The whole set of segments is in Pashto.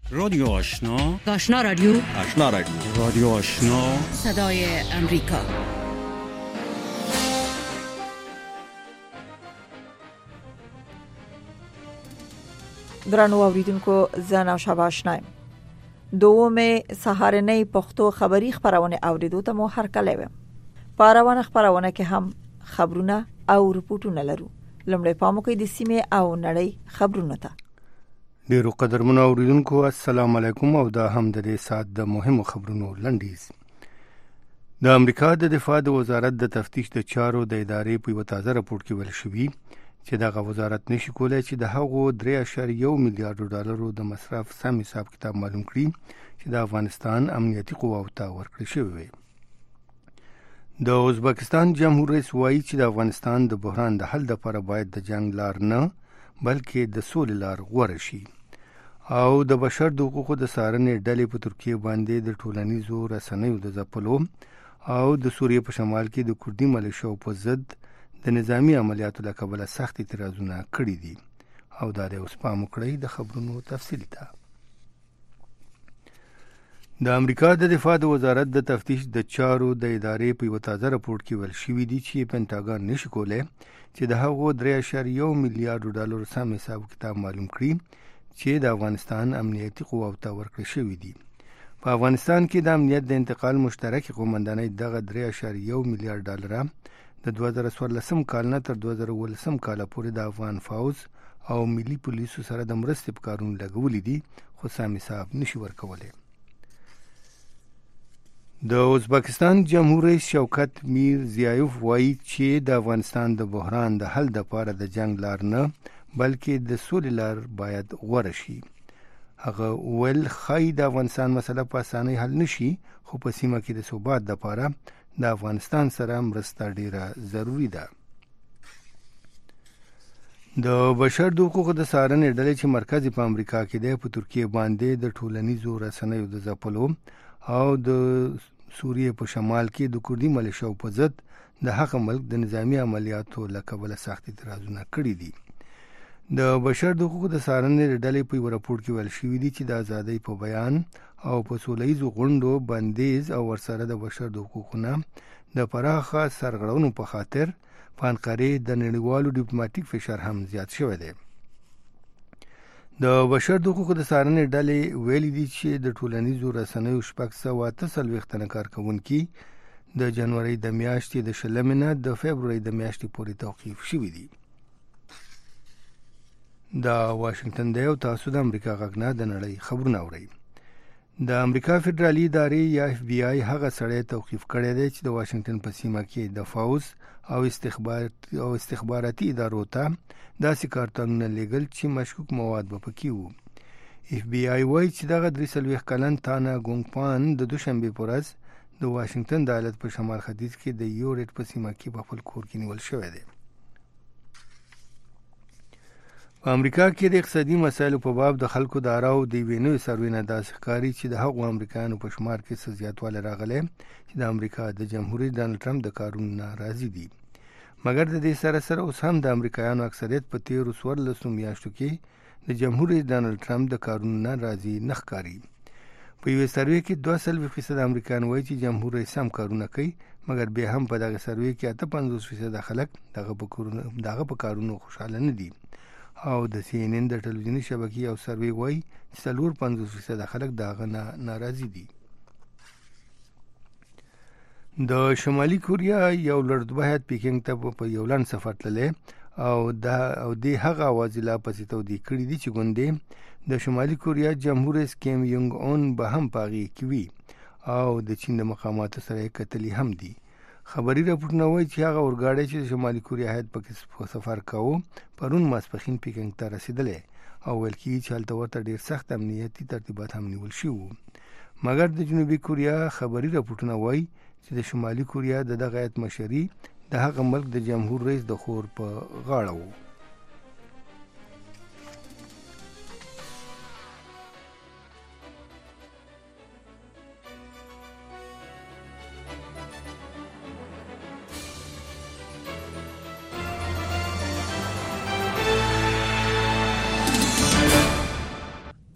رادیو آشنا، آشنا رادیو، آشنا رادیو، رادیو آشنا، صدای امریکا. درنو اوریدونکو زه شب آشنایم. دومه سهارنۍ پښتو خبری خبرونه اوریدو ته مو هرکلی ویم. پاروانه خبرونه کې هم خبرونه او رپورټونه لرو. لمړی پامو کې د سیمه او نړۍ خبرونه ته. ډیرو قدرمنو اوریدونکو السلام علیکم او دا هم د دې سات د مهمو خبرونو لنډیز. د امریکا د دفاع د وزارت د تفتیش د چارو د ادارې په یو تازه راپور کې ویل شوی چې دغه وزارت نشي کولای چې د هغو 3.1 میلیارډ ډالرو د مصرف سم حساب کتاب معلوم کړي چې د افغانستان امنیتي قواو ته ورکړل شوی وي. د ازبکستان جمهور رئیس وایي چې د افغانستان د بحران د حل لپاره باید د جنگ لار نه بلکې د سولې لار غوره شي. او د بشر د حقوقو د څارنې ډلې په ترکیه باندې د ټولنیزو رسنیو د ځپلو او د سوریې په شمال کې د کردي ملیشو په ضد د نظامی عملیاتو له کبله سخت اعتراضونه کړي دي. او دا د اوس پام وکړئ د خبرونو تفصیل ته. د امریکا د دفاع د وزارت د تفتیش د چارو د ادارې په یو تازه راپور کې ویل شوی دی چې پینټاګون نشي کولای چې د هغو 3.1 میلیارډ ډالر سم حساب کتاب معلوم کړي چې د افغانستان امنیتي قواو ته ورکړل شوی دي. په افغانستان کې د امنیت د انتقال مشترک قومندانۍ دغه 3.1 میلیارډ ډالر د 2014 کال نه تر 2019 کال پورې د افغان فوج او ملي پولیسو سره د مرستې په کارونو لګولې دي خو سم حساب نشي ورکولای. د ازبکستان جمهور رئیس شوکت میرزیایوف وایي چې د افغانستان د بحران د حل لپاره د جنگ لار نه بلکې د سولې لار باید غوره شي. هغه ول خای د افغانستان مسله په اسانۍ حل نشي خو په سیمه کې د ثبات لپاره د افغانستان سره مرسته ډیره ضروری ده. د بشر د حقوقو د څارنې ډلې چې مرکزي په امریکا کې ده په ترکیه باندې د ټولنیزو رسنیو د ځپلو او د سوریې په شمال کې د کردي ملیشو په ضد د هغه ملک د نظامی عملیاتو له کبله سخت اعتراضونه کړي دي. د بشر د حقوقو د څارنې ډلې په یو راپور کې ویل شوی دی چې د ازادۍ په بیان او په سولهییزو غونډو بندیز او ورسره د بشر د حقوقو نه د پراخه سرغړونو په خاطر په انقرې د نړیوالو ډیپلوماټیک فشار هم زیات شوی دی. د بشر د حقوقو د څارنې ډلې ویلي دي چې د ټولنیزو رسنیو 648 کارکونکي د جنوري د میاشتې د 20 نه د فبرवरी د میاشتې پورې توقیف شوي دي. دا واشنگټن دی او تاسو د امریکا غږ نه د نړۍ خبرونه اورئ. د امریکا فدرالي ادارې یا اف بی آی هغه سړی توقیف کړی دی چې د واشنگټن په سیمه کې د فوج او استخباراتي ادارو ته داسې کارتونونه لېږل چې مشکوک مواد به پکې وو. اف بی آی وایي چې دغه 43 کلن تانا ګونګپان د دوشنبې په ورځ د واشنگټن د ایالت په شمال ختیځ کې د یورټ په سیمه کې په خپل کور کې نیول شوی دی. په امریکا کې د اقتصادي مسایلو په باب د خلکو د آراو د یوې نوې سروې نه داسې ښکاري چې د هغو امریکایانو په شمار کې څه زیاتوالی راغلی چې د امریکا د جمهور رئیس ډانلډ ټرمپ د کارونو نه راضي دي. مګر د دې سره سره اوس هم د امریکایانو اکثریت په تیرو 14 میاشتو کې د جمهور رئیس ډانلډ ټرمپ د کارونو نه راضي نه ښکاري. په یوې سروې کې 2% امریکایان وایي چې جمهور رئیس هم کارونه کوي مګر بیا هم په دغه سروې کې 58% خلک دغه په کارونو خوشاله نه دي. او د سی ان ان د ټلویزیونی شبکې او سروې وایي چې 54% خلک دغه نه ناراضي دي. د شمالي کوریا یو لړزوه هیات پیکنګ ته په یو لنډ سفر تللی او د هغه اوازې لا پسې تودې کړي دي چې ګوندې د شمالي کوریا جمهور رئیس کیم یونګ اون به هم په هغې کې وي او د چین د مقاماتو سره یې کتلي هم دي. خبري راپورټونه وایي چې هغه اورګاډی چې د شمالي کوریا هیات پکې سفر کاوه پرون ماسپښین پیکنګ ته رسېدلی او ویل کېږي چې هلته ورته ډېر سخت امنیتي ترتیبات هم نیول شوي وو. مګر د جنوبي کوریا خبري راپورټونه وایي چې د شمالي کوریا د دغه هیات مشري د هغه ملک د جمهور رئیس د خور په غاړه وو.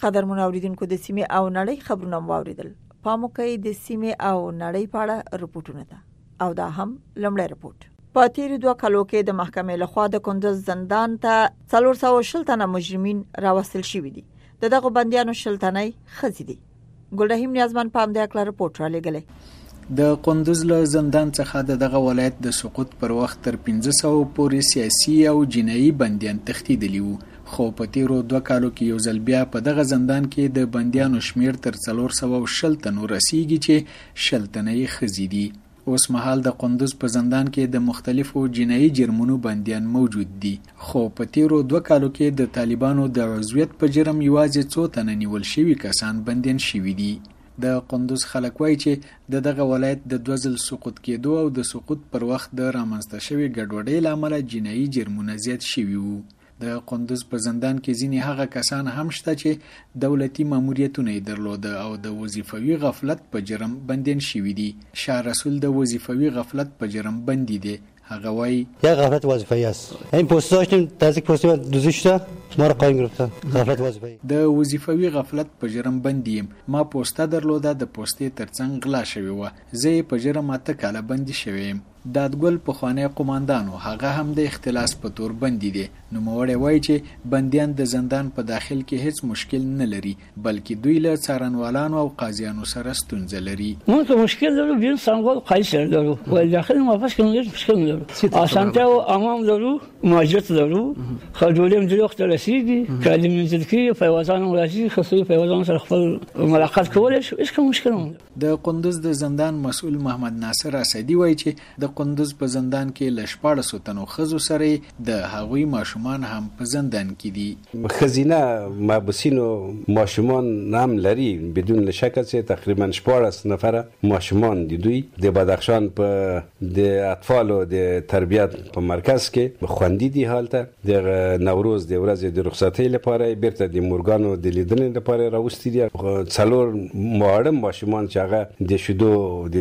قدرمن اوریدونکو د سیمه او نړۍ خبرونه واوریدل. پاموکي د سیمه او نړۍ په اړه رپورټونه ده او دا هم لمړی رپورټ. په تیر 2 کالو کې د محکمې لخوا د کندز زندان ته 440 تنه مجرمین راوستل شوي دي. دغه بنديانو شلتنۍ خزي دي. ګلرحیم نیازمن په همدې اړه رپورټ را لګلې. د کندز له زندان څخه دغه ولایت د سقوط پر وخت تر 1500 پورې سیاسي او جنایي بنديان تښتیدلي وو. خو په تیرو 2 کالو کې یو ځل بیا په دغه زندان کې د بنديانو شمیر تر 460 تنو رسیدي چې شلتنۍ خزي دي. اوس مهال د کندز په زندان کې د مختلفو جنایي جرمونو بنديان موجود دي. خو په تیرو 2 کالو کې د طالبانو د عضویت په جرم یوازې 2 تنه نیول شوي کسان بنديان شوي دي. د کندز خلک وایي چې دغه ولایت د 2 ځل سقوط کېدو او د سقوط پر وخت د رامنځته شوي ګډوډۍ لامل جنایي جرمونه زیات شوي وو. د کندز په زندان کې ځینې هغه کسان هم شته چې دولتي ماموریتونه یې درلوده او د وظیفوي غفلت په جرم بندین شوي دي. شاه رسول د وظیفوي غفلت په جرم بندي دي. هغه وایي یا غفلت وظیفه‌ای است. این پست داشتیم تازه پست دوزی شده ما را قایم گرفتن. غفلت وظیفه‌ای. د وظیفوي غفلت په جرم بندیم. ما پوسټه درلوده د پوسټې ترڅنګ غلا شوی و. زه په جرم 8 کاله بندي شوم. دادګل په خوانه قوماندانو هغه هم د اختلاس په تور بندي دي. نو موړی وایي چې بنديان د زندان په داخل کې هیڅ مشکل نه لري بلکې دوی له څارنوالانو او قاضیانو سره ستونزه لري. ما که مشکل دارو بیرون سنگال قیصر دارو و داخل موافقت کنید مشکل ندارو. آسانته و امام دارو ماجرت دارو. خدولی مدیری وقت رسیدی کلی منزلکی پیوازان ولایتی خصوصی پیوازان سره خپل ملاقات کولش هیڅ مشکل نه. د کندز د زندان مسؤل محمد ناصر اسدی وایي چې د کندز په زندان کې ل 1400 تنو خزو سره د هغوی ماشومان هم په زندان کې دي. خزینه محبوسین و ماشومان هم لري بدون شک چې تقریبا 14 نفر ماشومان دي. دوی د بدخشان په د اطفال او د تربیت په مرکز کې خوندي دي. حالته د نوروز د ورځې د رخصتۍ لپاره بیرته د مورګانو د لیدنې لپاره راوستي دي. څلور ماړم ماشومان چې هغه د شیدو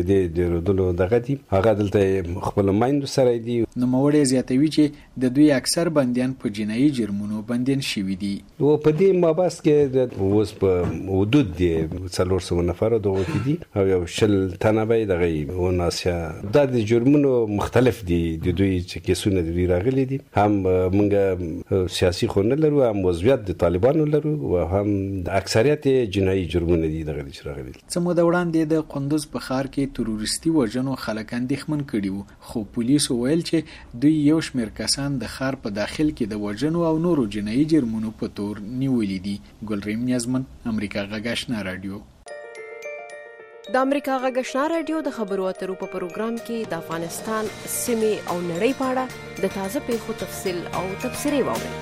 د رودلو دغه دي هغه دلته خپل مایندو سره دي. نو موړی زیاتوي چې د دوی اکثر بنديان په جنایي جرمونو بنديان شوي دي. او په دې مابس کې اوس په حدود دي 400 نفر دغه دي او یو شل تنه به دغه وناسیا د جرمونو مختلف دي. د دوی چې کیسونه دي راغلي دي. هم موږ سیاسي خونه لرو هم وضعیت د طالبانو لرو او هم د اکثریت جنایي جرمونه دي دغه چې راغلي. څه مو وړاندې د کندز په ښار کې تروریستي وژنو خلک اندېښمن کړي وو. خو پولیسو ویل چې دوی یو شمېر کسان د ښار په داخل کې د وژنو او نورو جنایي جرمونو په تور نیولي دي. ګلرحیم نیازمن امریکا غږ آشنا رادیو. د امریکا غږ آشنا رادیو د خبرو اترو په پروګرام کې د افغانستان سیمې او نړۍ په اړه د تازه پیښو تفصیل او تبصرې واورئ.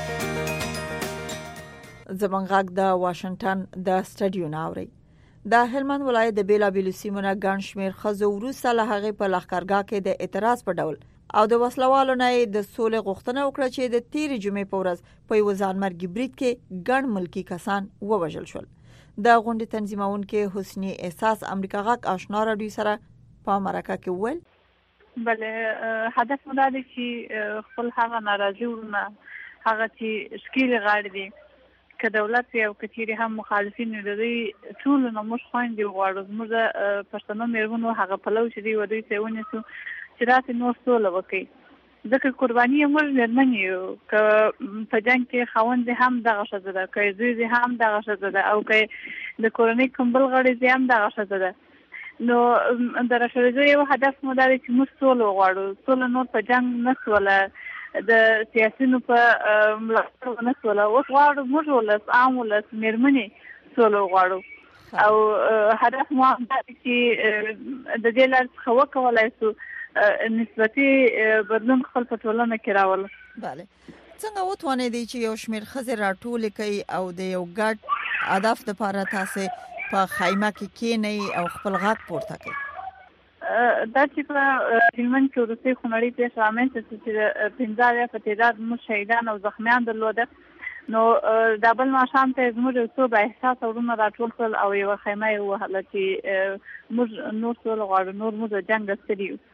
زمونږ غږ د واشنگټن د سټډیو ناوړي. د هلمند ولایت د بیلابیلو سیمونو ګڼ شمېر ښځو وروسته له هغې په لښکرګاه کې د اعتراض په ډول او د وسلوالو نه د سولې غوښتنه وکړه چې د تیرې جمعې په ورځ په یو ځانمرګي برید کې ګڼ ملکی کسان ووژل شول. د غونډې تنظیمونکو حسنی احساس امریکا غږ آشنا رادیو سره په مرکه کې وویل بله هدف مو دا دی چې خپل هغه ناراضي ورونه هغه چې شکیل غاړي دي که دولت او کثیرې هم مخالفین لري ټول نو موږ خويندې غواړو زموږ د پښتنو میرمنو هغه پلو چې دی ودی سیونه سو چې راته نو سول وکي ځکه قرباني موږ مېرمن یو که په جنگ کې خوند هم دغه شزه ده که زوی هم دغه شزه ده او که د کورنۍ کومبل غړي هم دغه شزه ده. نو د راشدو یو هدف مو دا دی چې موږ سول غواړو. سول نو په جنگ نه سوله د سیاسيونو په ملاتړ نه سوله اوس غواړو موږ ولس عام ولس مېرمنې سول غواړو او هدف مو دا چې د دې لار څخه وکولای شو نسبتي بدلون خپل په ټولنه کې راول. bale څنګه وتوانې دي چې یو شمېر خزر راټول کوي او د یو ګډ هدف لپاره تاسو په خیمه کې کېنئ او خپل غږ پورته کوي. دا چې په هلمند کې وروستۍ خونړۍ پیښه رامنځته چې 15 په تعداد مو شهیدان او زخمیان درلوده. نو دا بل ماښام ته زموږ یو څو با احساس ورونه راټول کړل او یوه خیمه یې ووهله چې موږ نور سول غواړو نور موږ جنګ ستړي یو.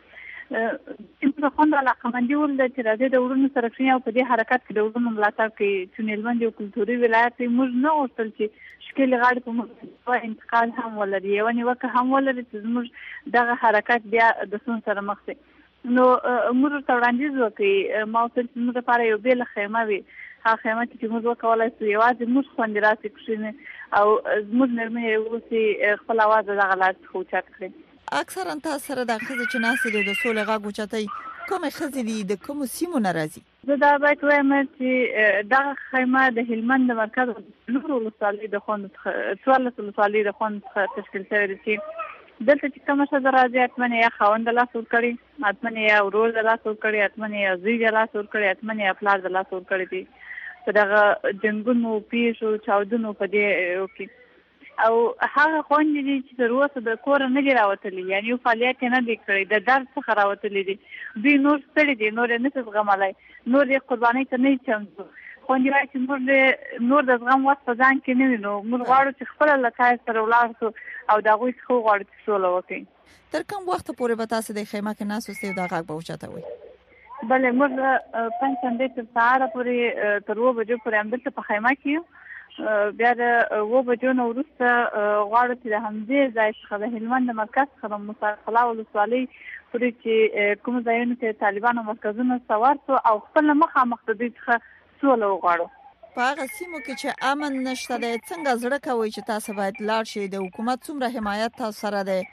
چې په خوند علاقمندي ولده چې راځي د ورونو سره کښیني او په دې حرکت کې د ورونو ملاتړ کوي چې نیلمند یو کلتوري ولایت دی. موږ نه غوښتل چې ښکېلې غاړې په موږ انتقال هم ولري، یوه نیوکه هم ولري چې زموږ دغه حرکت بیا د سون سره مخ شي. نو موږ ورته وړاندیز وکړي، ما ویل چې زموږ لپاره یو بېله خیمه وي، هغه خیمه چې موږ وکولی شو یوازې موږ خوندې راسې کښېني او زموږ مېرمنې اوسې خپل اواز دغه لارې څخه اوچت کړي. اکثرا تاسو سره د ښځې چې ناستې دي د سولې غږ اوچتوي کومې ښځې دي د کومو سیمو نه راځي؟ زه دا باید وایم چې دغه خیمه د هلمند د مرکز نور ولسوالۍ د خوند څخه 14 ولسوالۍ د خوند څخه تشکیل شوې ده چې دلته چې کومه ښځه راځي حتمن یا خاوند د لاس ورکړي، حتمن یا ورور د لاس ورکړي، حتمن یا زوی د لاس ورکړي، حتمن یا پلار د لاس ورکړي دي په دغه جنګونو پیښو چاودنو په دې کې. او هغه خوندې دي چې تر اوسه د کوره نه دي راوتلي، یعنې یو فعالیت یې نه دی کړی، د درد څخه راوتلي دي. دوی نور ستړي دي، نور یې نشي زغملی، نور یې قربانۍ ته نه چمتو. خوندې وایي چې موږ نور د زغم وس په ځان کې نه وینو، موږ غواړو چې خپله له تاسو سره ولاړ شو او د هغوی څخه وغواړو چې سوله وکړي. تر کوم وخته پورې به تاسو د خیمه کې ناست اوسئ او دا غږ به اوچتوئ؟ بله، موږ پنجشنبې تر سهاره پورې تر 7 بجو پورې همدلته په خیمه کې یو. بیا د 7 بجو نه وروسته غواړو چې د همدې ځای څخه د هلمند د مرکز څخه د موسی ولسوالۍ پورې چې کوم ځایونو کې طالبانو مرکزونه سوار شو او خپل مخامخ د دوی څخه سوله وغواړو. په هغه سیمو کې چې امن نشته دی څنګه زړه کوئ چې تاسو باید لاړ شئ؟ د حکومت څومره حمایت تاسو سره دی؟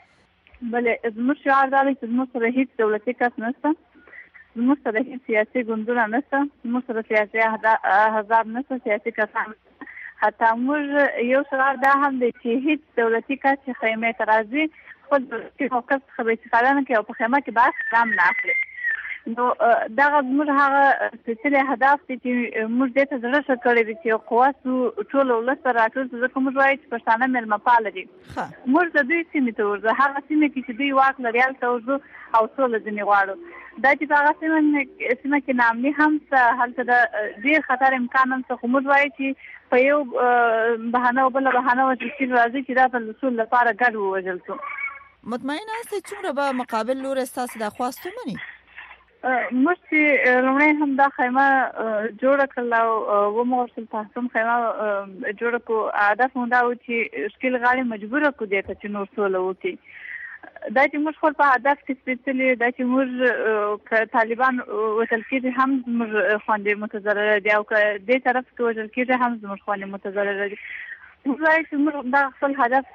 بله، زموږ شعار دا دی چې زموږ سره هیڅ دولتي کس نشته، زموږ سره هیڅ سیاسي ګوندونه نشته، زموږ سره سیاسي احزاب نشته، سیاسي کسان. حتی موږ یو شعار دا هم دی چې هیڅ دولتي کس چې خیمې ته راځي خپل دولتي موقف څخه به استفاده نه کوي او په خیمه کې به اقدام نه اخلي. نو دغه زموږ هغه سپېڅلی هدف دی چې موږ دې ته زړه ښه کړی دی چې قوه سو ټول ولس ته راټول شو، ځکه موږ وایو چې پښتانه میلمه پاله دي. موږ د دوی سیمې ته ورځو، هغه سیمې کې چې دوی واک لري هلته ورځو او سوله ځینې غواړو. دا چې په هغه سیمه کې ناامني هم شته، هلته د ډېر خطر امکان هم شته، خو موږ وایو چې په یو بهانه او بله بهانه وجل راځي چې دا د اصول لپاره ګډ ووژل شو. مطمئنه یاستئ څومره به مقابل لوری ستاسو دا خواست ومني؟ موږ چې لومړی هم دا خیمه جوړه کړله او وموغوښتل تاسو هم خیمه جوړه کړو، هدف مو دا و چې ښکېل غاړې مجبوره کړو دې ته چې نور سوله وکړي. دا چې موږ خپل په هدف کې سپېڅلي دا چې موږ که طالبان وژل کېږي هم زموږ خویندې متضرره دي او که دې طرف کې وژل کېږي هم زموږ خویندې متضرره دي. موږ وایو چې موږ دا خپل هدف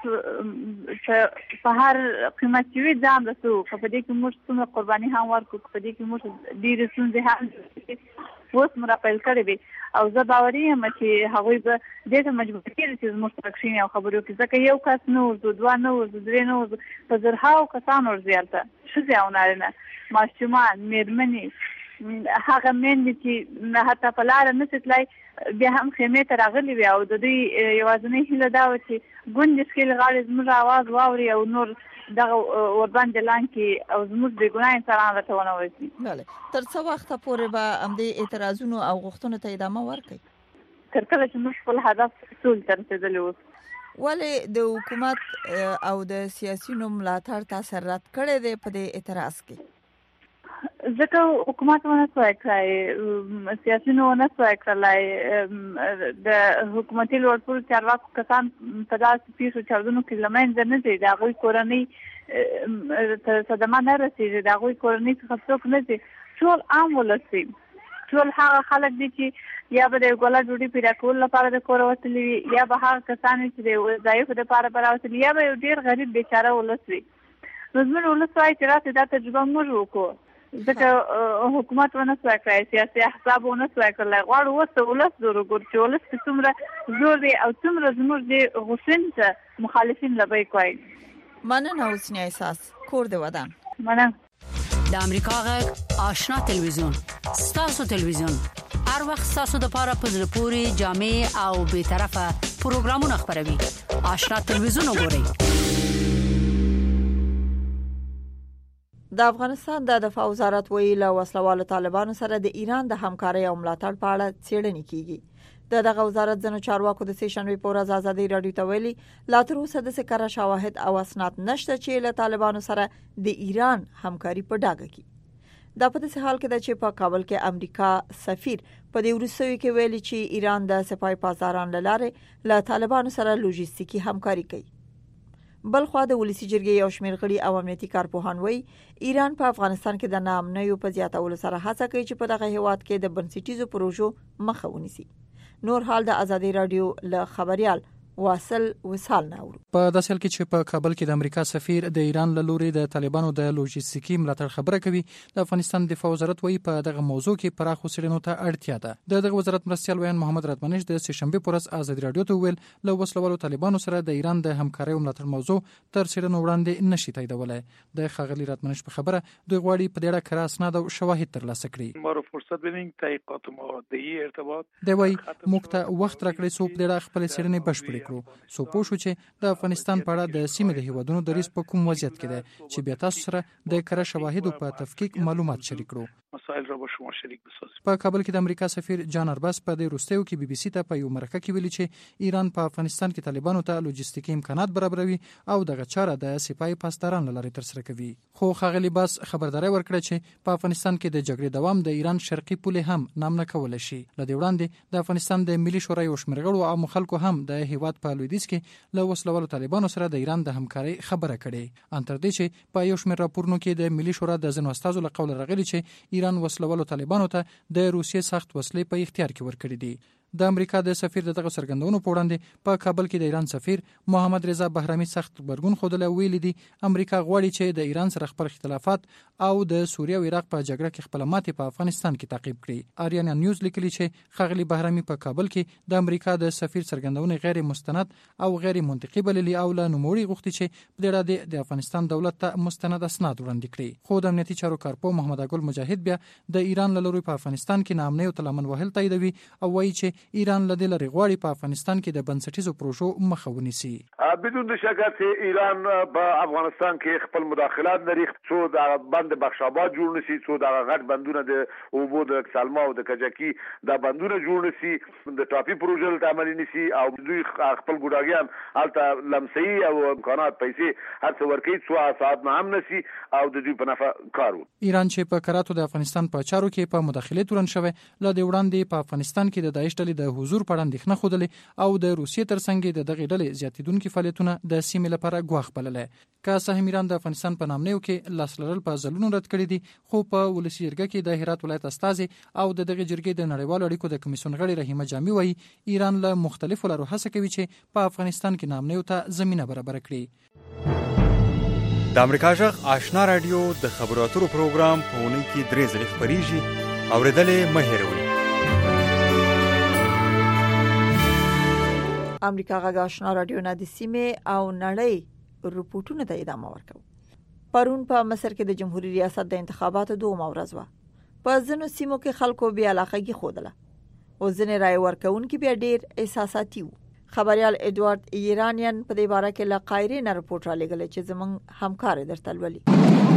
چې په هر قیمت چې وي ځان رسوو، که په دې کې موږ څومره قرباني هم ورکړو، که په دې کې موږ ډېرې ستونزې هم اوس مو راپیل کړې وي او زه باوري یم چې هغوی به دې ته مجبور کېږي چې زموږ سره کښېني او خبرې وکړي، ځکه یو کس نه ورځو، 2 نه ورځو، 3 نه ورځو، په زرهاو کسان ورځي هلته، ښځې او نارینه، ماشومان، مېرمنې، هغه میندې چې حتی په لاره نشي تللی بیا هم خیمې ته راغلي وي او د دوی یوازینۍ هیله دا وه چې ګوندې ښکېلې غاړې زموږ اواز واوري او نور دغه ورباندې لاندې کړي او زموږ بېګناه انسانان راته ونه وژني. بله، تر څه وخته پورې به همدې اعتراضونو او غوښتنو ته ادامه ورکړئ؟ تر کله چې موږ خپل هدف سولې ته رسېدلي اوس. ولې د حکومت او د سیاسیونو ملاتړ تاسو رد کړی دی په دې اعتراض کې؟ ځکه حکومت ونه سوای کړی، سیاسیونو ونه سوای کړلی، د حکومتي لوړپوړو چارواکو کسان په داسې پیښو چاودنو کې له منځه نه ځي، د هغوی کورنۍ ته صدمه نه رسېږي، د هغوی کورنۍ څخه څوک نه ځي، ټول عام ولس دي، ټول هغه خلک دي چې یا به د یو ګوله ډوډۍ پیدا کولو لپاره د کوره وتلي وي، یا به هغه کسان وي چې د وظایفو دپاره به راوتلي، یا به یو ډېر غریب بیچاره ولس وي. نو زموږ ولس وایي چې راسئ دا تجربه موږ وکړو، ځکه حکومت ونه سوای کړی، سیاسي احزاب ونه سوای کړلی، غواړو اوس د ولس زور وګورو چې ولس کې څومره زور دی او څومره زموږ د غوښتنې ته مخالفین لبیک وایي. مننه حسنی احساس، کور د ودان. مننه. د امریکا غږ آشنا تلویزیون، ستاسو تلویزیون، هر وخت ستاسو د پاره په زړه پورې جامع او به طرفه پروګرامونه خبروي. آشنا تلویزیون وګورئ. د افغانستان د دفاع وزارت ویلي له وسلوالو طالبانو سره د ایران د همکارۍ او ملاتړ په اړه څېړنې کیږي. دغه وزارت ځنو چارواکو د سې شنبې په ورځ ازادي راډیو ته ویلي لا تر اوسه د کره شواهد او اسناد نشته چې له طالبانو سره د ایران همکاري په ډاګه کړي. دا په داسې حال کې ده چې په کابل کې امریکا سفیر په دې وروستیو کې ویلي چې ایران د سپای پاسداران لاره له طالبانو سره لوجستیکي همکاري کوي. بلخوا د ولسی جرګې یو شمېر غړي او امنیتي کارپوهان وایي ایران په افغانستان کې د ناامنیو په زیاتولو سره هڅه کوي چې په دغه هیواد کې د بنسټیزو پروژو مخه ونیسي. نور حال د ازادي رادیو له خبريال واصل وصال ناور. په داسې حال کې چې په کابل کې د امریکا سفیر د ایران له لوري د طالبانو د لوجستیکي ملاتړ خبره کوي، د افغانستان دفاع وزارت وایي په دغه موضوع کې پراخو څېړنو ته اړتیا ده. دغه وزارت مرستیال ویان محمد راتمنش د سهشنبه پر ورځ ازادي رادیو ته ویل له وسلوالو طالبانو سره د ایران د همکارۍ ملاتړ موضوع تر څېړنو وړاندې نشي تاییدولای. د خغلی راتمنش په خبره دوی غواړي په دې اړه کره اسناد او شواهد ترلاسه کړي. ما رو فرصت بدین تحقیقات ماده‌ای ارتباط دی وایي موږ ته وخت راکړئ څو په دې اړه خپل څېړنې بشپړې کړو. سو شو چې د افغانستان په اړه د سیمې د هیوادونو د ریس په کوم وضعیت کې ده چې بیا تاسو سره د کره شواهد په تفکیک معلومات شریک کړو. مسائل را با شما شریک بسازیم. په کابل کې د امریکا سفیر جان ارباس په دې وروستیو کې بي بي سي ته په یو مرکه کې ویلي چې ایران په افغانستان کې طالبانو ته لوجستیکي امکانات برابروي او دغه چاره د سپای پاسداران لپاره ترسره کوي. خو خغلی باس خبرداري ورکړه چې په افغانستان کې د جګړې دوام د ایران شرقي پولې هم نامنه کول شي. لدې وړاندې د افغانستان د ملي شورای او شمرغړو او مخالکو هم د هیواد په لویدیځ کې له وسلوالو طالبانو سره د ایران د همکارۍ خبره کړې. ان تر دې چې په یو شمېر راپورونو کې د ملي شورا د ځینو استازو له قوله راغلي چې ایران وسلوالو طالبانو ته د روسیې سخت وسلې په اختیار کې ورکړي دي. د امریکا د سفیر دغه څرګندونو په وړاندې په کابل کې د ایران سفیر محمد رضا بهرامي سخت غبرګون خوده ویلي دي امریکا غواړي چې د ایران سره خپل اختلافات او د سوریه او عراق په جګړه کې خپل ماتې په افغانستان کې تعقیب کړي. آریانا نیوز لیکلي چې خغلی بهرامي په کابل کې د امریکا د سفیر څرګندونې غیر مستند او غیر منطقي بللي او له نوموړي غوښتي چې په دې اړه د افغانستان دولت ته مستند اسناد وړاندې کړي. خو د امنیتي چارو کارپو محمد اګل مجاهد بیا د ایران له لوري په افغانستان کې ناامنۍ او تلامن وهل تاییدوي او وایي چې ایران له غواړي په افغانستان کې د بنسټیزو پروژو مخه ونیسي. بدون شک چې ایران په افغانستان کې خپل مداخلات لري، څو د بند بخشاباد جوړ نشي، څو د غټ بندونه د اوبو د سلما او د کجکی د بندونه جوړ نشي، د ټاپي پروژې ته عملي نشي او دوی خپل ګډاګیان الته لمسي او امکانات پیسې هر څو ورکي څو ساعت نه هم نشي او د دوی په نفع کارو. ایران چې په کراتو د افغانستان په چارو کې په مداخله تورن شوه ل د وړاندې په افغانستان کې د داعش ډلې د حضور په اندېښنه خوده او د روسیې ترڅنګ د دغه ډلې زیاتیدونکو فعالیتونه د سیمې لپاره ګواښ بللې. که سهم ایران د افغانستان په نامنیو کې لاس لرل په ځلونو رد کړی دي، خو په ولسی جرګه کې د هرات ولایت استازي او د دغه جرګې د نړیوالو اړیکو د کمیسیون غړي رحیمه جامي وایي ایران له مختلفو لارو هڅه کوي چې په افغانستان کې نامنیو ته زمينه برابر کړي. د امریکا جغ آشنا رادیو د خبرو اترو پروګرام په اونۍ کې 3 ځله خبريږي. اوریدلې مه هېروئ. امریکا غږ آشنا رادیو نه د سیمې او نړۍ رپورټونه ته ادامه ورکوي. پرون په مصر کې د جمهوریت ریاست د انتخاباتو دوه ورځ و. په ځینو سیمو کې خلکو بیا علاقه خوده او ځینې رای ورکوونکي بیا ډیر احساساتي وو. خبريال ادوارد ایرانیان په دې باره کې له قاهره نه رپورټ را لګل چې زمونږ همکار درته ولولي.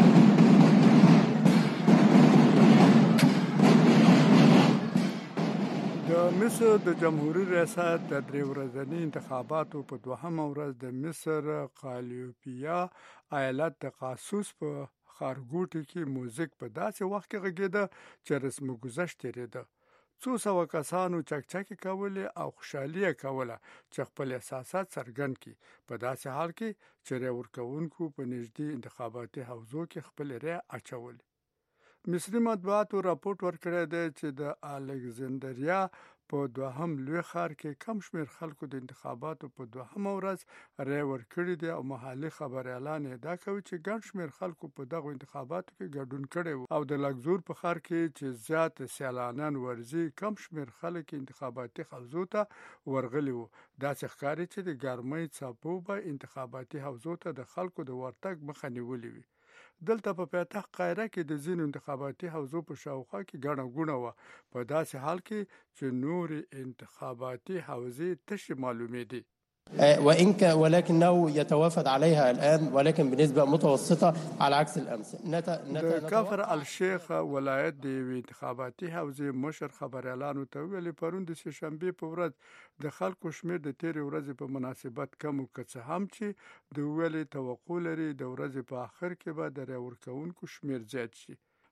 د مصر د جمهوریت ریاست د درې ورځني انتخاباتو په دوهمه ورځ د مصر قالیوپیا ایالت د قاسوس په خارګوټي کې موزیک په داسې وخت کې غږیده چې رسم گذشت تیریده. 200 کسانو چکچکې کولې او خوشحالي کوله چې خپل احساسات څرګند کړي په داسې حال کې چې رای ورکوونکو په نږدې انتخاباتي حوزو کې خپل رای اچول. مصري مطبوعاتو راپورټ ورکړی دی چې د الکسندریا په دوهم لوی ښار کې کم شمېر خلکو د انتخاباتو په دوهمه ورځ رای ورکړی دی او محلي خبريالان ادعا کوي چې ګڼ شمېر خلکو په دغه انتخاباتو کې ګډون کړی او د لګزور په ښار کې چې زیات سیلانیان ورځي کم شمېر خلک انتخاباتي حوزو ته ورغلي وو. داسې ښکاري چې د ګرمۍ څپو به انتخاباتي حوزو ته د خلکو د ورتګ مخه نیولې وي. دلته په پایتخت قاهره کې د ځینو انتخاباتي حوزو په شاوخوا کې ګڼه ګوڼه وه په داسې حال کې چې نورې انتخاباتي حوزې تشې معلومېدې. ولكنه يتوافد عليها الآن ولكن بنسبة متوسطة على عكس الأمس. د کفر الشیخ ولایت د انتخاباتي حوزې مشر خبريالانو ته ویلي پرون د سهشنبه په ورځ د خلکو شمېر د تیرې ورځې په مناسبت کم او که څه هم چې د ویلي توقع لري د ورځې په آخر کې به د رای ورکوونکو شمېر زیات شي.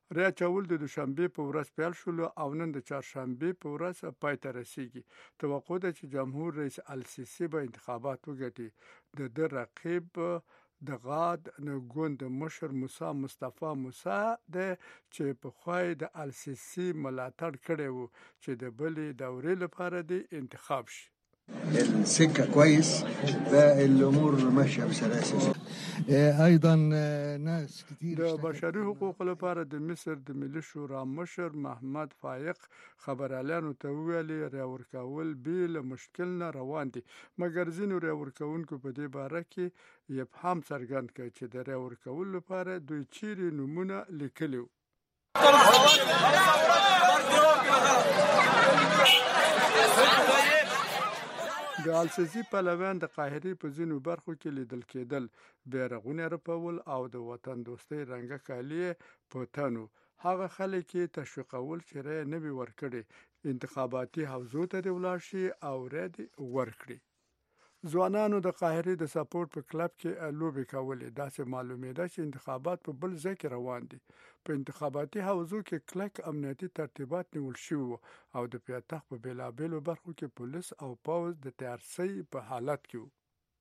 ری اچول د دوشنبه په ورځ پیل شول او نن د چهارشنبه په ورځ پای ته رسیږي. توقع ده چې جمهور رئیس السیسی به انتخابات وګټي. د رقیب د غاد ګوند مشر موسی مصطفی موسی د چې په خوای د السیسی ملاتړ کړی وو چې د بلې دورې لپاره د انتخاب شي. السكه كويس فالامور ماشيه بسلاسه. ايضا ناس كثير د بشري حقوقو لپاره د مصر د ملي شورا مشر محمد فایق خبرالانو ته ویلي ریورکول بیل مشکل نه روان دي، مګر ځینو ریورکونکو په دې باره کې ابهام څرګند کړ چې د ریورکول لپاره دوی چیرې نمونه لیکلي وو. د السیسی پهلوان د قاهرې په ځینو برخو کې لیدل کېدل، بیرغونه رپول او د وطن دوستۍ رنګه کالي په تنو. هغه خلک یې تشویقول چې رایه نه وي ورکړې، انتخاباتي حوزو ته دې ولاړ شي او رایه دې ورکړي. ځوانانو د قاهرې د سپورټ په کلب کې لوبې کولې. داسې معلومېده چې انتخابات په بل ځای کې روان دي. په انتخاباتي حوزو کې کلک امنیتي ترتیبات نیول شوي وو او د پایتخت په بېلابېلو برخو کې پولیس او پوځ د تیارسۍ په حالت کې وو.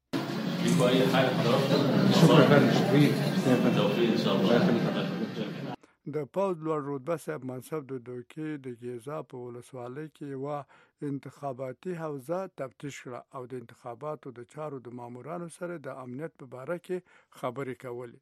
د پوځ لوړ رتبه صاحب منصب د دوکې د ګیزا په ولسوالۍ کې یوه انتخاباتي حوزه تفتیش کړه او د انتخاباتو د چارو د مامورانو سره د امنیت په باره کې خبرې کولې.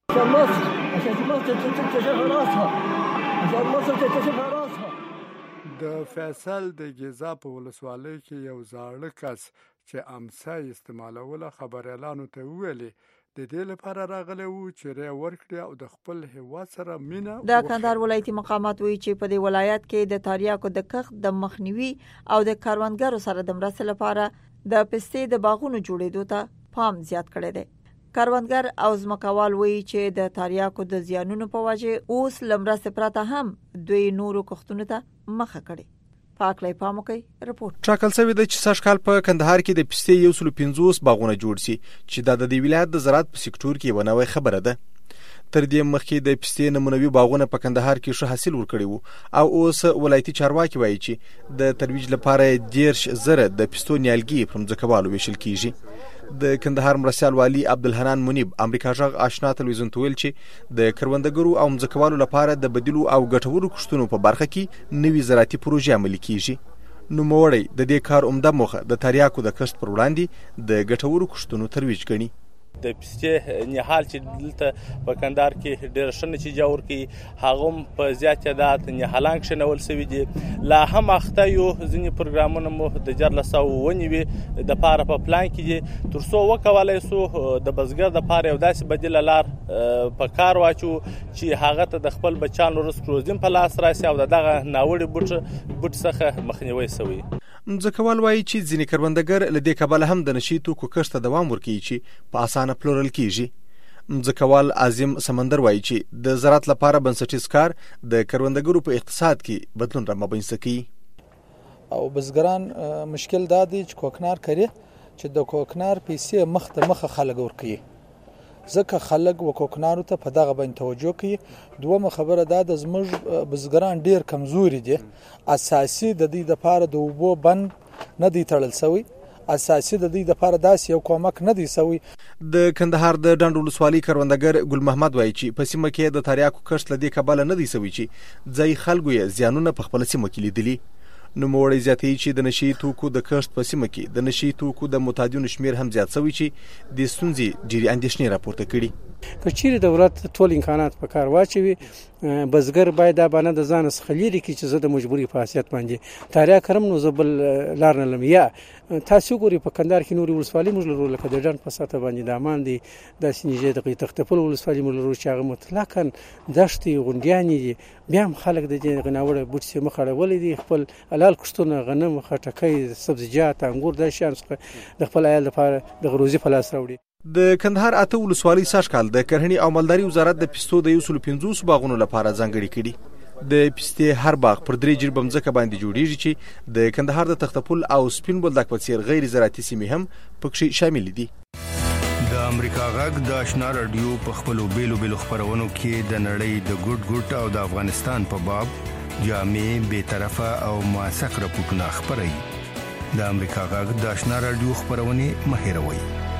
د فیصل د ګیزا په ولسوالۍ کې یو زاړه کس چې امسا استعمالوله خبريالانو ته ویلي د دې لپاره راغلی وو چې رای ورکړي او د خپل هیواد سره مینه. د کندهار ولایتي مقامات وایي چې په دې ولایت کې د تاریاکو د کښت د مخنیوي او د کاروانګرو سره د مرستې لپاره د پستې د باغونو جوړېدو ته پام زیات کړی دی. کاروانګر او ځمکوال وایي چې د تاریاکو د زیانونو په وجه اوس له مرستې پرته هم دوی نورو کښتونو ته مخه کړي. پاکلای پاموکي رپورت. ټاکل شوی دی چې سږکال په کندهار کې د پستې 150 باغونه جوړ شي چې د دې ولایت د زراعت په سکتور کې یو نوې خبره ده. تر دې مخکې د پستې نمونوي باغونه په کندهار کې ښه حاصل ورکړي وو او اوس ولایتي چارواکي وایي چې د ترویج لپاره 10,000 د پستو نیالګي پر ځمکوالو ویشل کیږي. د کندهار مرستیال والی عبدالحنان منیب امریکا غږ آشنا تلویزیون ته ویل چې د کروندګرو او ځمکوالو لپاره د بدیلو او ګټورو کښتونو په برخه کې نوي زراعتي پروژې عملي کیږي. نوموړی د دې کار عمده موخه د تاریاکو د کښت پر وړاندې د ګټورو کښتونو ترویج ګڼي. د پستې نهال چې دلته په کندهار کې ډېر ښه نتیجه ورکوي هغه هم په زیات تعداد نهالان کښېنول سوي دي. لا هم اخته یو ځینې پروګرامونه مو د 1400 ونیوې دپاره په پلان کې دي تر څو وکولی سو د بزګر دپاره یو داسې بدیله لار په کار واچو چې هغه ته د خپل بچیانو رزق روزیم په لاس راسي او دغه ناوړي بوټ څخه مخنیوی سوی. ځمکوال وایي چې ځینې کروندګر له دې کبله هم د نشي توکو کښت ته دوام ورکوي چې په اسانه پلورل کیږي. ځمکوال عظیم سمندر وایي چې د زراعت لپاره بنسټیز کار د کروندګرو په اقتصاد کې بدلون رامنځته کوي. او بزګران مشکل دا دی چې کوکنار کوي چې د کوکنار پیسې مخ ته مخه خلک ورکوي ځکه خلک و کوکنارو ته په دغه باندې توجه کوي. دومره خبره دا د زموږ بزګران ډیر کمزوري دي. اساسي د دې لپاره د اوبو بند نه دی تړل شوی، اساسي د دې لپاره داس یو کومک نه دی شوی. د کندهار د ډنډ ولسوالۍ کروندګر ګل محمد وایي چې په سیمه کې د تاریاکو کښت لدې کبله نه دی شوی چې ځای خلکو یې زیانونه په خپل سیمه کې لیدلي. نوموړی زیاتوي چې د نشي توکو د کښت په سیمه کې د نشي توکو د متادیونو شمیر هم زیات شوی چې د ستونزې ډېرې اندېښنې راپورته کړي. که چیرې دولت ټول امکانات په کار واچوي بزګر باید دا باندې د ځان څخه لري کې چې زه د مجبوري په حیثیت باندې تاریخ کرم نو زبل لار نه لم. یا تاسو ګوري په کندهار کې نوري ولسوالۍ موږ لرو لکه د ډنډ په ساته باندې د امان دي د سنجې د تختپل ولسوالۍ موږ لرو چې هغه مطلقاً دشتي غونډیانې دي. بیا هم خلک د دې غناوړه بوټ سي مخړولې دي خپل حلال کښتونه غنم خټکۍ سبزیجات انګور د شان څخه د خپل عیال لپاره د غروزي په لاس راوړي. د کندهار اته ولسوالۍ سږکال د کرهڼې او مالداري وزارت د پستو د 150 باغونو لپاره ځانګړي کړي. د پستې هر باغ پر 3 جربه ځمکه باندې جوړیږي چې د کندهار د تختپل او سپین بولدک په څیر غیر زراعتي سیمې هم پکې شامل دي. د امریکا غږ د آشنا رادیو په خپلو بیلو خبرونو کې د نړۍ د ګډ او د افغانستان په باب جامع بی‌طرفه او موثق راپورټونه خبري. د امریکا غږ د آشنا رادیو خبرونه مهیروي.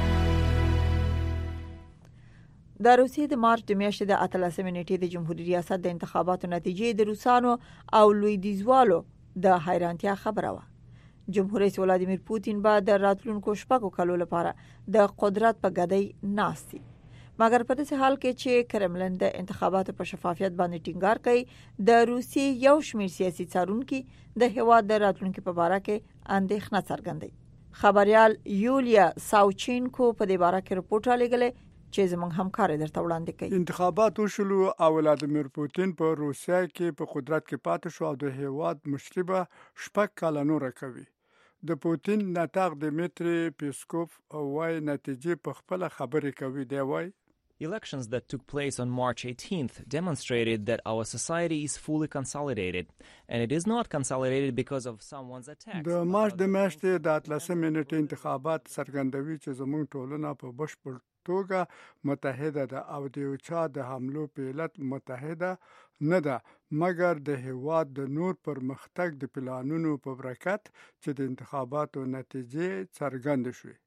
د روسیې د مارچ د میاشتې د 13 نیټې د جمهوریت ریاست د انتخاباتو نتیجې د روسانو او لویدیزوالو د حیرانتیا خبره وه. جمهور رئیس ولادیمیر پوتین به د راتلونکو شپږو کلو لپاره د قدرت په ګدۍ ناستي، مګر په داسې حال کې چې کرملن د انتخاباتو په شفافیت باندې ټینګار کوي، د روسیې یو شمېر سیاسي څارونکي د هیواد د راتلونکو په اړه کې اندېښنه څرګندوي. خبريال یولیا ساوچینکو په دې اړه کې رپورټ رالیږلی چې زموږ همکار درته وړاندې کوي. انتخابات وشلو او ولادیمیر پوتین په روسیا کې په قدرت کې پاتې شو او د هیواد مشربه شپږ کاله نور کوي. د پوتین نطاق دمیتری پیسکوف وايي نتیجې په خپل خبرې کوي. دی وايي Elections that took place on March 18th demonstrated that our society is fully consolidated, and it is not consolidated because of someone's attack. د مارچ د میاشتې د 13 نیټې انتخابات څرګندوي چې زموږ ټولنه په بشپړ توګه متحده ده او د یو چا د حملو په علت متحده نه ده، مګر د هیواد د نور پرمختګ د پلانونو په برکت چې د انتخاباتو نتیجې څرګند شوې.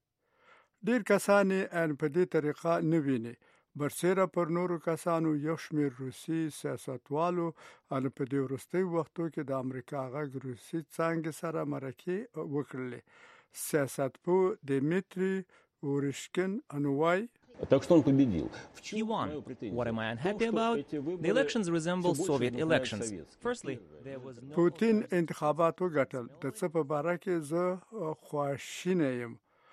ډیر کسان ان په دې طریقه نه ویني. برسېره پر نورو کسانو یو شمېر روسي سیاستوالو ان په دې وروستي وختو کې د امریکا غږ روسي څنګه سره مرکه وکړلې. سیاستپوه دمیتری اورشکن انوای Так что он победил. He won. What am I unhappy about? The elections resemble Soviet elections. Firstly, there was no Putin انتخابات وګټل. د څه په باره کې زه خواشینی یم.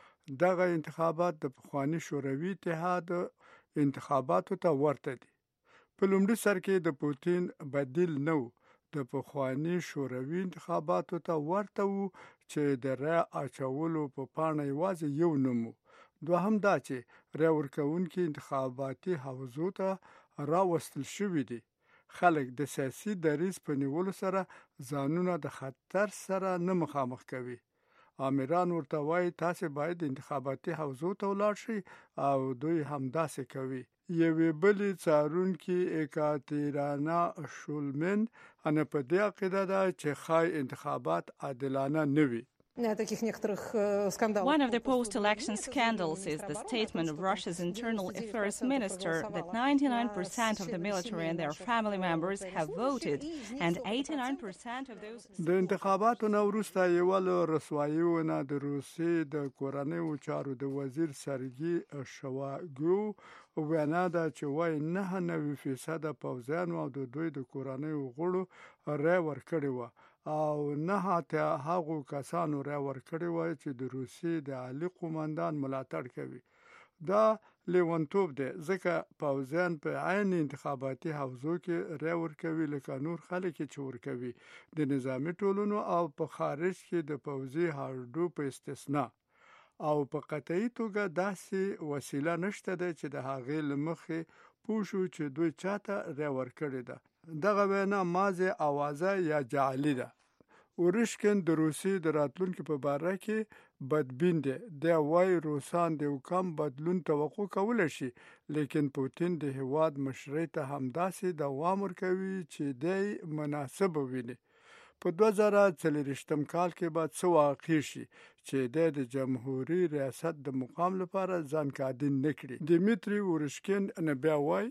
دغه انتخابات د پخوانی شوروي اتحاد انتخاباتو ته ورته دي. په لومړي سر کې د پوتین بدیل نو د پخوانی شوروي انتخاباتو ته ورته وو چې د را اچولو په پاڼه یوازې یو نوم. دوهم دا چې را ورکوونکي انتخاباتي حوزو ته راوستل شوي دي. خلک د سیاسي دریځ په نیولو سره ځانونه د خطر سره نه مخامخ کوي. امیران ورته وایي تاسو باید انتخاباتي حوزو ته ولاړ شئ او دوی همداسې کوي. یوې بلې څارونکي ایکاترینا شولمن ان په دې عقیده ده چې خای انتخابات عادلانه نه وي. One of the post-election scandals is the statement of Russia's internal affairs minister that 99% of the military and their family members have voted, and 89% of those... د انتخاباتو نه وروسته یو له رسواییونه د روسیې د کورنیو چارو د وزیر سرګي شواګو وینا ده چې وایي 99% پوځیانو او د دوی د کورنیو غړو رای ورکړی و او نه ته هغو کسانو را ورکړی وای چې د روسیې د عالی قومندان ملاتړ کوي. دا لیونتوب دی ځکه پوځیان په عین انتخاباتي حوزو کې را ورکوي لکه نور خلک چې ورکوي د نظامی ټولنو او په خارج کې د پوځي هاردو په استثناء او په قطعي توګه داسې وسیله نشته ده چې د هغې له مخې پوه شو چې دوی چاته را ورکړې ده. دغه وینا مازه اوازه یا جعلی ده. اورشکن د روسیې د راتلونکو په باره کې بدبین دی. د وايي روسان د کم بدلون توقع کولای شي، لیکن پوتین د هیواد مشرۍ ته همداسې دوام ورکوي چې دی مناسب ویني. په 2040 کال کې به څه واقع شي چې د جمهوریت ریاست د مقام لپاره ځان کادین نکړي. دمیتری اورشکن نه بیا وايي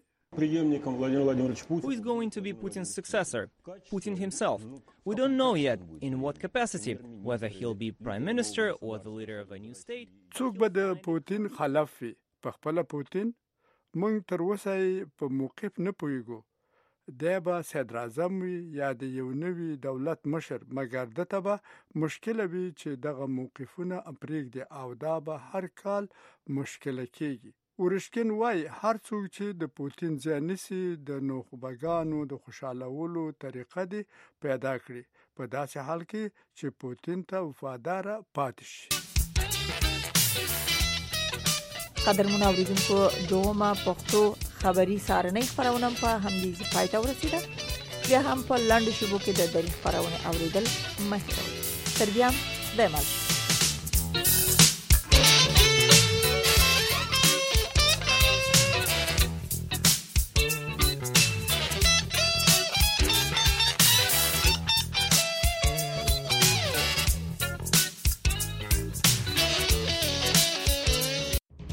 Who is going to be Putin's successor? Putin himself. We don't know yet in what capacity, whether he'll be prime minister or the leader of a new state. څوک به د پوتین خلاف وي؟ په خپل پوتین موږ تر اوسه په موقف نه پوهیږو. دی به صدر اعظم وي یا د یو نوي دولت مشر، مګر دته به مشکله وي چې دغه موقفونه پرېږدي او دا به هر کال مشکله کېږي. اورشکن وای هر څوک چې د پوتین ځای نیسي د نوخبګانو د خوشحالولو طریقه دی پیدا کړي، په داسې حال کې چې پوتین ته وفادار پاتې شي. قدرمن اوریدونکو دومره پښتو خبری سارنۍ خبرونه په همدې ځای ته ورسیده. بیا هم په لاندې شبکو کې د دری خبرونه اوریدل مه هېروئ. تر بیا د مل